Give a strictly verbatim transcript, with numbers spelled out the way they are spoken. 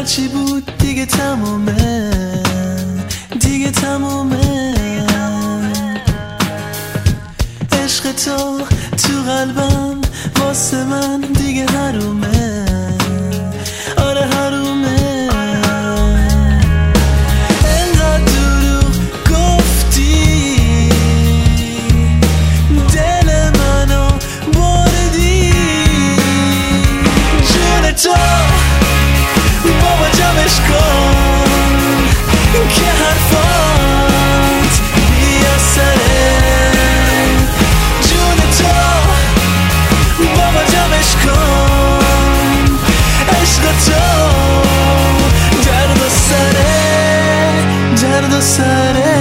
هرچی بود دیگه تمومه، دیگه تمومه. عشق تو تو قلبم واسه من دیگه حرومه، آره حرومه. انقدر دروغ گفتی دل منو بردی، جون تو بابا جمعش کن که حرفات بیا سره. جون تو بابا جمعش کن، عشق تو درد و سره، درد و سره.